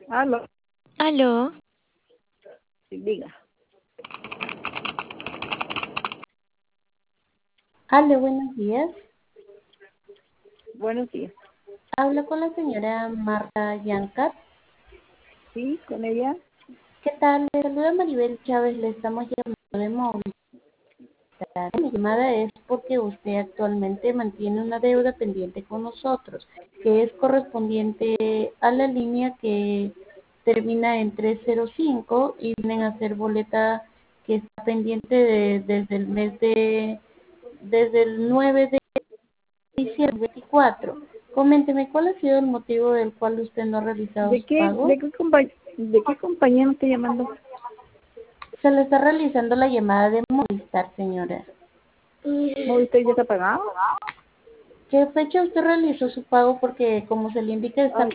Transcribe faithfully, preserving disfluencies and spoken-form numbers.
Aló, Aló, sí, diga. Aló, buenos días. Buenos días. Hablo con la señora Marta Yancat. Sí, con ella. ¿Qué tal? Le saluda Maribel Chávez, le estamos llamando de Movistar. Mi llamada es porque usted actualmente mantiene una deuda pendiente con nosotros, que es correspondiente a la línea que termina en trescientos cinco y vienen a ser boleta que está pendiente de- desde el mes de, desde el nueve de diciembre veinticuatro. Coménteme, ¿cuál ha sido el motivo del cual usted no ha realizado ¿De su qué, pago? de qué compañía, de qué compañía me está llamando? Se le está realizando la llamada de Movistar, señora. ¿Movistar ya está pagado? ¿Qué fecha usted realizó su pago? Porque como se le indica está Ay,